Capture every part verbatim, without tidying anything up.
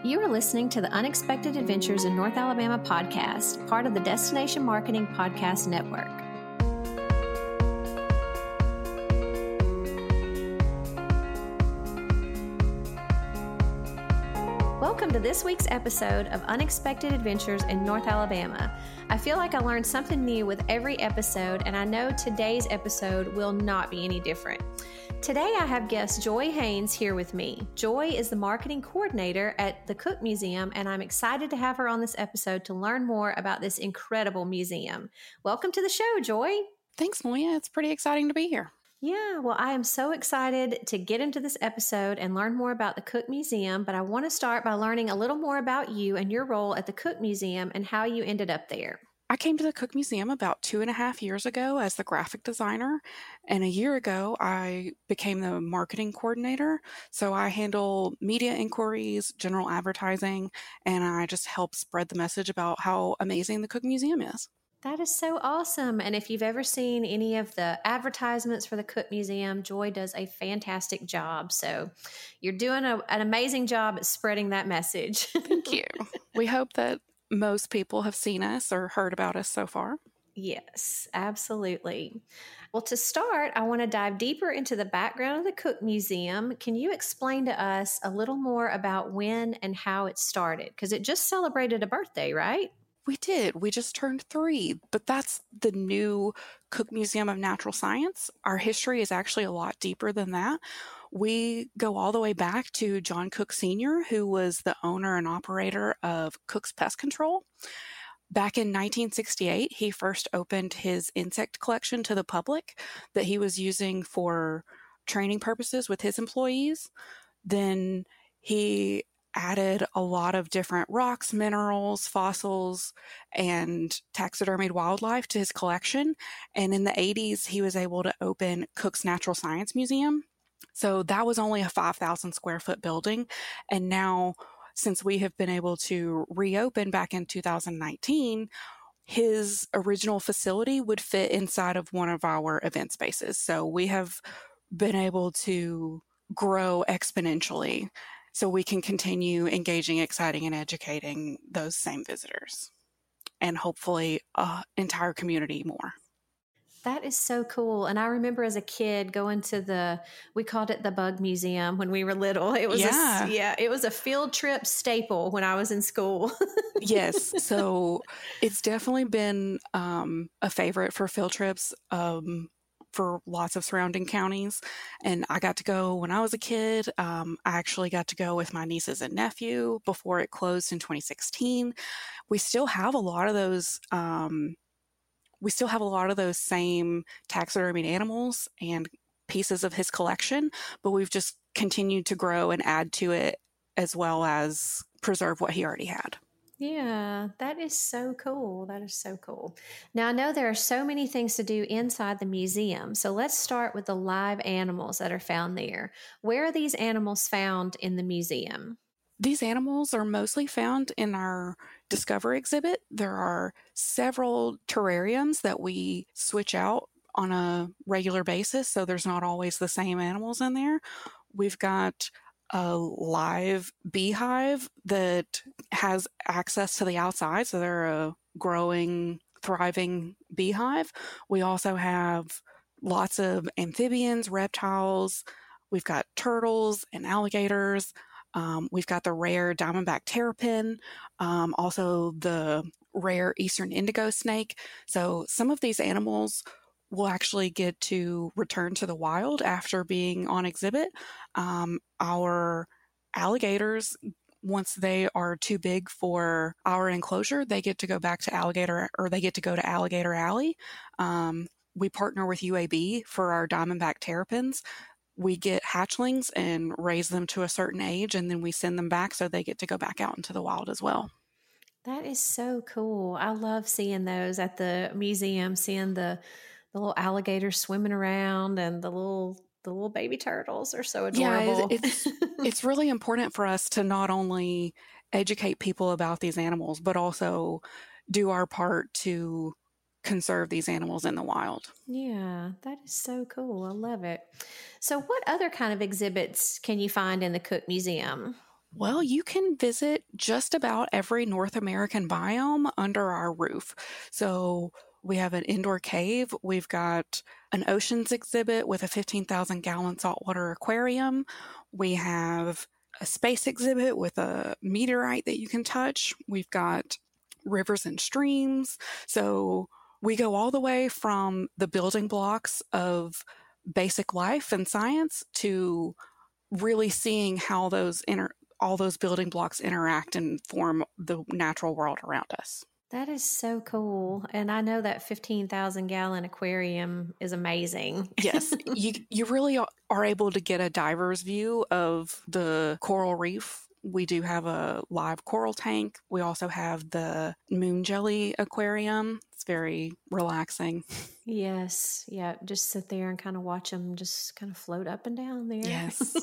You are listening to the Unexpected Adventures in North Alabama podcast, part of the Destination Marketing Podcast Network. Welcome to this week's episode of Unexpected Adventures in North Alabama. I feel like I learned something new with every episode, and I know today's episode will not be any different. Today I have guest Joy Haynes here with me. Joy is the marketing coordinator at the Cook Museum, and I'm excited to have her on this episode to learn more about this incredible museum. Welcome to the show, Joy. Thanks, Moya. It's pretty exciting to be here. Yeah, well, I am so excited to get into this episode and learn more about the Cook Museum, but I want to start by learning a little more about you and your role at the Cook Museum and how you ended up there. I came to the Cook Museum about two and a half years ago as the graphic designer, and a year ago I became the marketing coordinator. So I handle media inquiries, general advertising, and I just help spread the message about how amazing the Cook Museum is. That is so awesome. And if you've ever seen any of the advertisements for the Cook Museum, Joy does a fantastic job. So you're doing a, an amazing job at spreading that message. Thank you. We hope that most people have seen us or heard about us so far. Yes, absolutely. Well, to start, I want to dive deeper into the background of the Cook Museum. Can you explain to us a little more about when and how it started? Because it just celebrated a birthday, right? We did. We just turned three, but that's the new Cook Museum of Natural Science. Our history is actually a lot deeper than that. We go all the way back to John Cook Senior, who was the owner and operator of Cook's Pest Control. Back in nineteen sixty-eight, he first opened his insect collection to the public that he was using for training purposes with his employees. Then he added a lot of different rocks, minerals, fossils, and taxidermied wildlife to his collection. And in the eighties, he was able to open Cook's Natural Science Museum. So that was only a five thousand square foot building. And now, since we have been able to reopen back in two thousand nineteen, his original facility would fit inside of one of our event spaces. So we have been able to grow exponentially so we can continue engaging, exciting, and educating those same visitors, and hopefully an entire community more. That is so cool. And I remember as a kid going to the, we called it the Bug Museum when we were little. It was yeah. a, yeah, it was a field trip staple when I was in school. Yes. So it's definitely been um, a favorite for field trips um, for lots of surrounding counties. And I got to go when I was a kid. Um, I actually got to go with my nieces and nephew before it closed in twenty sixteen. We still have a lot of those um, We still have a lot of those same taxidermied animals and pieces of his collection, but we've just continued to grow and add to it as well as preserve what he already had. Yeah, that is so cool. That is so cool. Now, I know there are so many things to do inside the museum. So let's start with the live animals that are found there. Where are these animals found in the museum? These animals are mostly found in our Discover exhibit. There are several terrariums that we switch out on a regular basis, so there's not always the same animals in there. We've got a live beehive that has access to the outside, so they're a growing, thriving beehive. We also have lots of amphibians, reptiles. We've got turtles and alligators. Um, we've got the rare diamondback terrapin, um, also the rare eastern indigo snake. So some of these animals will actually get to return to the wild after being on exhibit. Um, our alligators, once they are too big for our enclosure, they get to go back to alligator, or they get to go to Alligator Alley. Um, we partner with U A B for our diamondback terrapins. We get hatchlings and raise them to a certain age, and then we send them back so they get to go back out into the wild as well. That is so cool. I love seeing those at the museum, seeing the, the little alligators swimming around and the little the little baby turtles are so adorable. Yeah, it's it's really important for us to not only educate people about these animals, but also do our part to conserve these animals in the wild. Yeah, that is so cool. I love it. So what other kind of exhibits can you find in the Cook Museum? Well, you can visit just about every North American biome under our roof. So we have an indoor cave. We've got an oceans exhibit with a fifteen thousand gallon saltwater aquarium. We have a space exhibit with a meteorite that you can touch. We've got rivers and streams. So we go all the way from the building blocks of basic life and science to really seeing how those inter- all those building blocks interact and form the natural world around us. That is so cool. And I know that fifteen thousand gallon aquarium is amazing. Yes, you you really are able to get a diver's view of the coral reef. We do have a live coral tank. We also have the moon jelly aquarium. It's very relaxing. Yes. Yeah. Just sit there and kind of watch them just kind of float up and down there. Yes.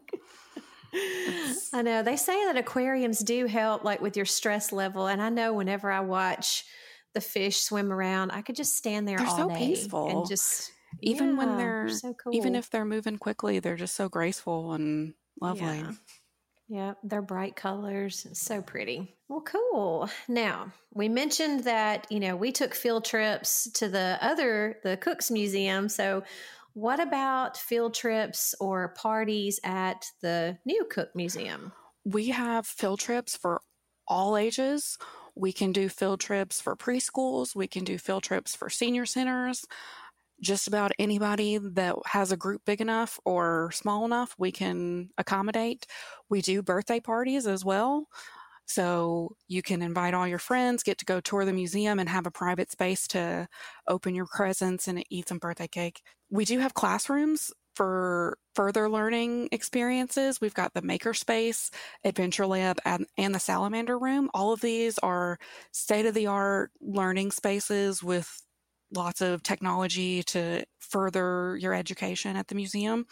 I know they say that aquariums do help like with your stress level. And I know whenever I watch the fish swim around, I could just stand there they're all so day peaceful. and just, even yeah, when they're, they're so cool. Even if they're moving quickly, they're just so graceful and lovely. Yeah. Yeah, they're bright colors. It's so pretty. Well, cool. Now, we mentioned that, you know, we took field trips to the other, the Cooks Museum. So what about field trips or parties at the new Cook Museum? We have field trips for all ages. We can do field trips for preschools. We can do field trips for senior centers. Just about anybody that has a group big enough or small enough, we can accommodate. We do birthday parties as well. So you can invite all your friends, get to go tour the museum and have a private space to open your presents and eat some birthday cake. We do have classrooms for further learning experiences. We've got the Makerspace, Adventure Lab, and, and the Salamander Room. All of these are state-of-the-art learning spaces with lots of technology to further your education at the museum.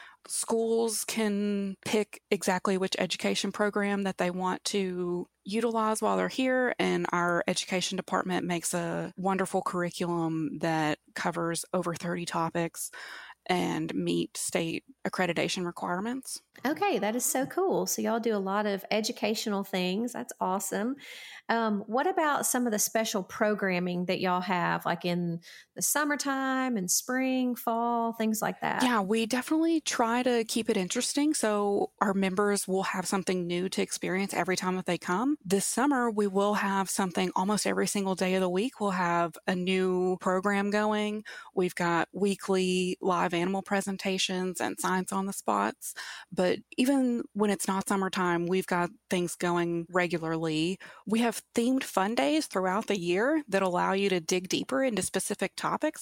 Schools can pick exactly which education program that they want to utilize while they're here, and our education department makes a wonderful curriculum that covers over thirty topics and meet state accreditation requirements. Okay, that is so cool. So y'all do a lot of educational things. That's awesome. Um, what about some of the special programming that y'all have, like in the summertime and spring, fall, things like that? Yeah, we definitely try to keep it interesting. So our members will have something new to experience every time that they come. This summer, we will have something almost every single day of the week. We'll have a new program going. We've got weekly live animal presentations and science on the spots. But even when it's not summertime, we've got things going regularly. We have themed fun days throughout the year that allow you to dig deeper into specific topics.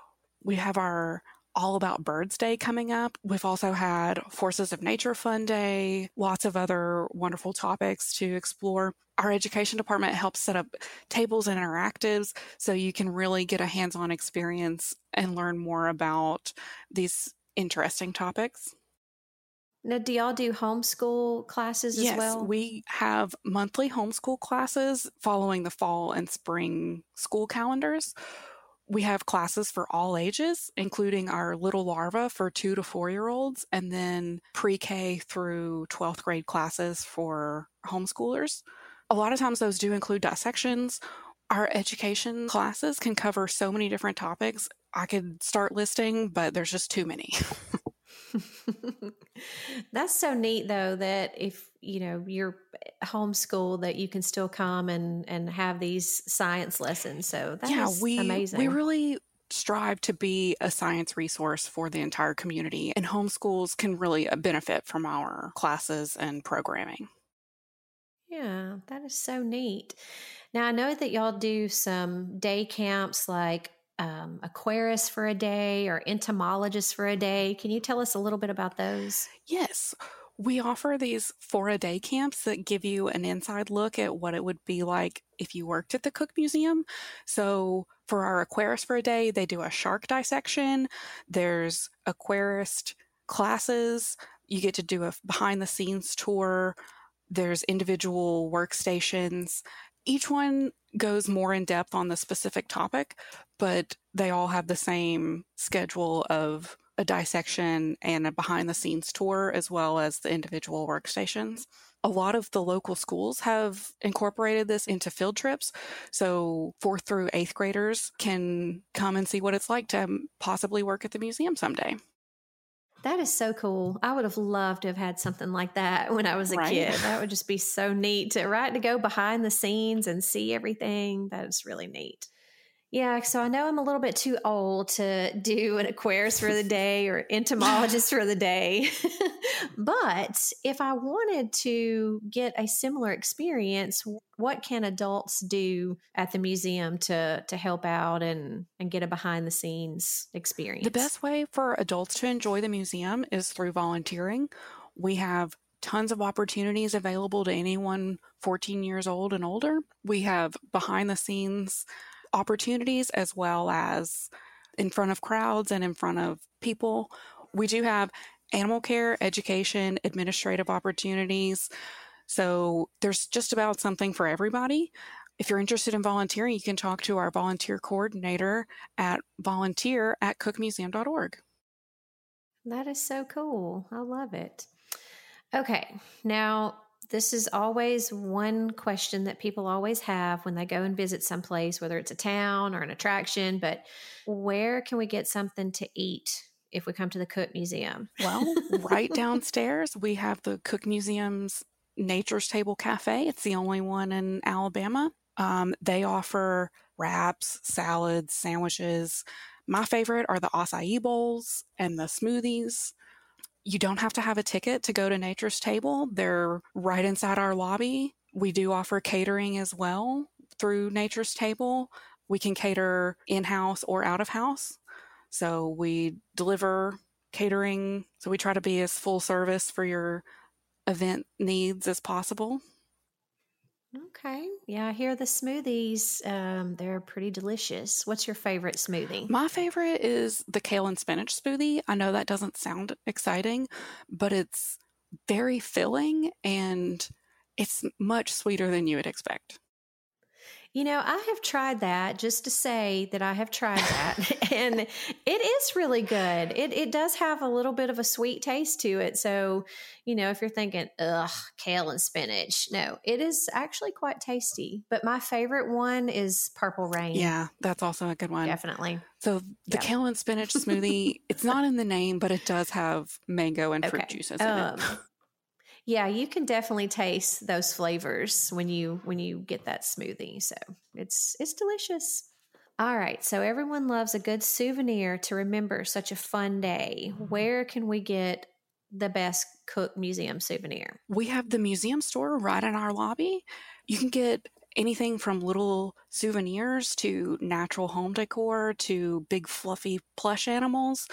We have our All About Birds Day coming up. We've also had Forces of Nature Fun Day, lots of other wonderful topics to explore. Our education department helps set up tables and interactives so you can really get a hands-on experience and learn more about these interesting topics. Now, do y'all do homeschool classes as yes, well? Yes, we have monthly homeschool classes following the fall and spring school calendars. We have classes for all ages, including our little larva for two to four-year-olds, and then pre-K through twelfth grade classes for homeschoolers. A lot of times those do include dissections. Our education classes can cover so many different topics. I could start listing, but there's just too many. That's so neat though, that if, you know, you're homeschooled, that you can still come and, and have these science lessons. So that yeah, is we, amazing. We really strive to be a science resource for the entire community, and homeschools can really benefit from our classes and programming. Yeah, that is so neat. Now, I know that y'all do some day camps like Um, aquarists for a day or entomologists for a day. Can you tell us a little bit about those? Yes. We offer these for a day camps that give you an inside look at what it would be like if you worked at the Cook Museum. So for our aquarists for a day, they do a shark dissection. There's aquarist classes. You get to do a behind the scenes tour. There's individual workstations. Each one goes more in depth on the specific topic, but they all have the same schedule of a dissection and a behind the scenes tour, as well as the individual workstations. A lot of the local schools have incorporated this into field trips. So fourth through eighth graders can come and see what it's like to possibly work at the museum someday. That is so cool. I would have loved to have had something like that when I was a Right? kid. That would just be so neat to, right, to go behind the scenes and see everything. That is really neat. Yeah, so I know I'm a little bit too old to do an aquarist for the day or entomologist for the day. But if I wanted to get a similar experience, what can adults do at the museum to to help out and, and get a behind the scenes experience? The best way for adults to enjoy the museum is through volunteering. We have tons of opportunities available to anyone fourteen years old and older. We have behind the scenes opportunities as well as in front of crowds and in front of people. We do have animal care, education, administrative opportunities. So there's just about something for everybody. If you're interested in volunteering, you can talk to our volunteer coordinator at volunteer at cook museum dot org. That is so cool. I love it. Okay, now this is always one question that people always have when they go and visit someplace, whether it's a town or an attraction, but where can we get something to eat if we come to the Cook Museum? Well, right downstairs, we have the Cook Museum's Nature's Table Cafe. It's the only one in Alabama. Um, they offer wraps, salads, sandwiches. My favorite are the acai bowls and the smoothies. You don't have to have a ticket to go to Nature's Table. They're right inside our lobby. We do offer catering as well through Nature's Table. We can cater in-house or out-of-house. So we deliver catering. So we try to be as full service for your event needs as possible. Okay. Yeah, I hear the smoothies. Um, they're pretty delicious. What's your favorite smoothie? My favorite is the kale and spinach smoothie. I know that doesn't sound exciting, but it's very filling and it's much sweeter than you would expect. You know, I have tried that, just to say that I have tried that, and it is really good. It it does have a little bit of a sweet taste to it. So, you know, if you're thinking, ugh, kale and spinach, no, it is actually quite tasty. But my favorite one is Purple Rain. Yeah, that's also a good one. Definitely. So the yeah. kale and spinach smoothie, it's not in the name, but it does have mango and fruit okay. juices in um, it. Yeah, you can definitely taste those flavors when you when you get that smoothie. So it's it's delicious. All right, so everyone loves a good souvenir to remember such a fun day. Where can we get the best Cook Museum souvenir? We have the museum store right in our lobby. You can get anything from little souvenirs to natural home decor to big fluffy plush animals.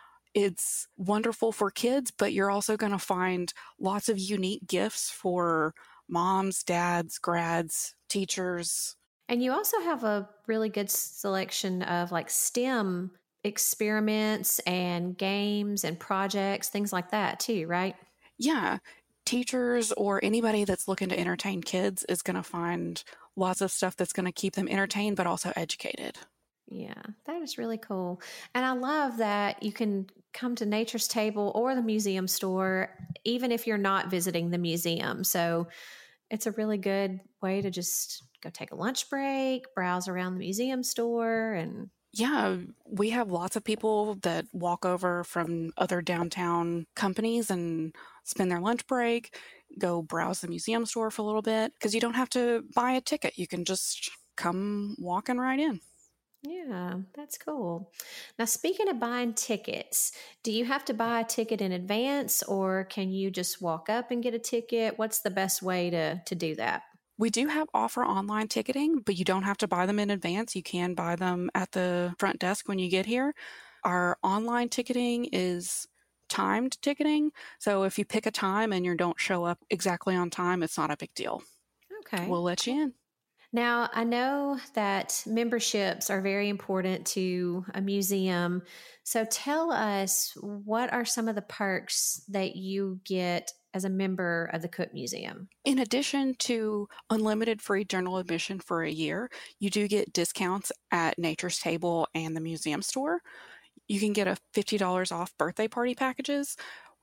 It's wonderful for kids, but you're also going to find lots of unique gifts for moms, dads, grads, teachers. And you also have a really good selection of like STEM experiments and games and projects, things like that too, right? Yeah. Teachers or anybody that's looking to entertain kids is going to find lots of stuff that's going to keep them entertained, but also educated. Yeah, that is really cool. And I love that you can come to Nature's Table or the museum store, even if you're not visiting the museum. So it's a really good way to just go take a lunch break, browse around the museum store. And yeah, we have lots of people that walk over from other downtown companies and spend their lunch break, go browse the museum store for a little bit, because you don't have to buy a ticket. You can just come walking right in. Yeah, that's cool. Now, speaking of buying tickets, do you have to buy a ticket in advance or can you just walk up and get a ticket? What's the best way to, to do that? We do have offer online ticketing, but you don't have to buy them in advance. You can buy them at the front desk when you get here. Our online ticketing is timed ticketing. So if you pick a time and you don't show up exactly on time, it's not a big deal. Okay. We'll let you in. Now, I know that memberships are very important to a museum. So tell us, what are some of the perks that you get as a member of the Cook Museum? In addition to unlimited free general admission for a year, you do get discounts at Nature's Table and the museum store. You can get a fifty dollars off birthday party packages.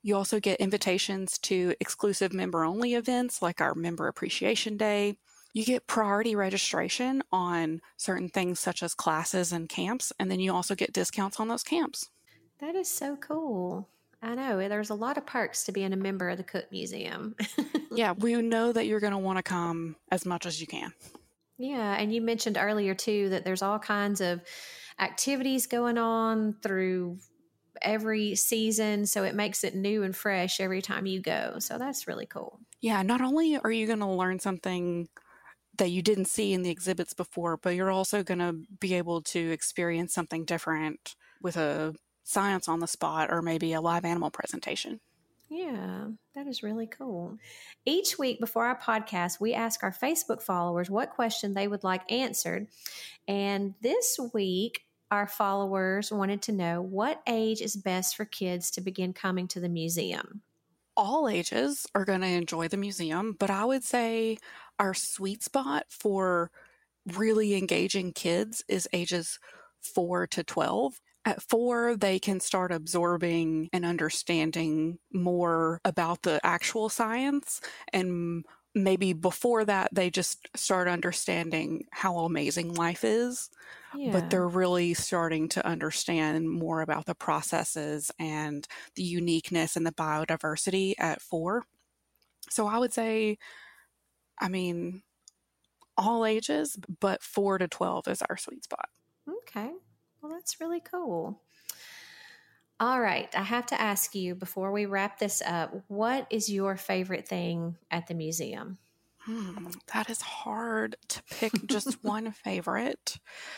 You also get invitations to exclusive member-only events like our Member Appreciation Day. You get priority registration on certain things such as classes and camps, and then you also get discounts on those camps. That is so cool. I know. There's a lot of perks to being a member of the Cook Museum. Yeah, we know that you're going to want to come as much as you can. Yeah, and you mentioned earlier, too, that there's all kinds of activities going on through every season, so it makes it new and fresh every time you go. So that's really cool. Yeah, not only are you going to learn something that you didn't see in the exhibits before, but you're also going to be able to experience something different with a science on the spot or maybe a live animal presentation. Yeah, that is really cool. Each week before our podcast, we ask our Facebook followers what question they would like answered. And this week, our followers wanted to know what age is best for kids to begin coming to the museum. All ages are going to enjoy the museum, but I would say our sweet spot for really engaging kids is ages four to twelve. At four, they can start absorbing and understanding more about the actual science, and maybe before that, they just start understanding how amazing life is. Yeah. But they're really starting to understand more about the processes and the uniqueness and the biodiversity at four. So I would say, I mean, all ages, but four to twelve is our sweet spot. Okay. Well, that's really cool. All right. I have to ask you before we wrap this up, what is your favorite thing at the museum? Hmm, that is hard to pick just one favorite.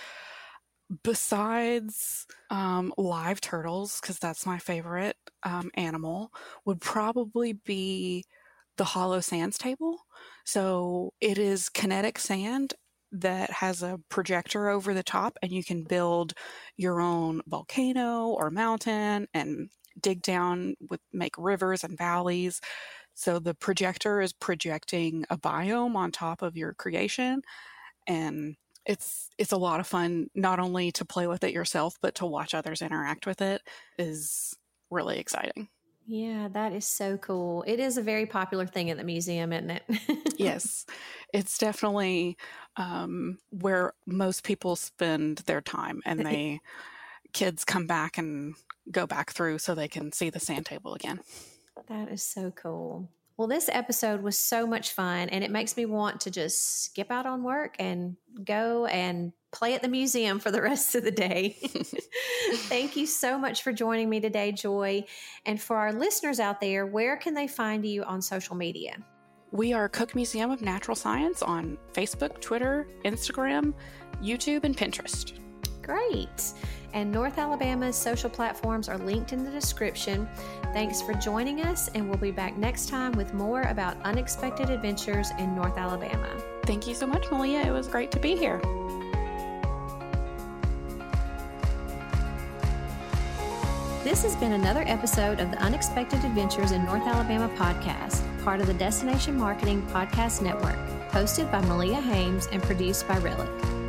Besides um, live turtles, because that's my favorite um, animal, would probably be the hollow sands table. So it is kinetic sand that has a projector over the top, and you can build your own volcano or mountain and dig down with make rivers and valleys. So the projector is projecting a biome on top of your creation, and it's it's a lot of fun, not only to play with it yourself, but to watch others interact with it is really exciting. Yeah, that is so cool. It is a very popular thing at the museum, isn't it? Yes, it's definitely um, where most people spend their time, and they kids come back and go back through so they can see the sand table again. That is so cool. Well, this episode was so much fun, and it makes me want to just skip out on work and go and play at the museum for the rest of the day. Thank you so much for joining me today, Joy. And for our listeners out there, where can they find you on social media? We are Cook Museum of Natural Science on Facebook, Twitter, Instagram, YouTube, and Pinterest. Great. And North Alabama's social platforms are linked in the description. Thanks for joining us, and we'll be back next time with more about unexpected adventures in North Alabama. Thank you so much, Malia. It was great to be here. This has been another episode of the Unexpected Adventures in North Alabama podcast, part of the Destination Marketing Podcast Network, hosted by Malia Hames and produced by Relic.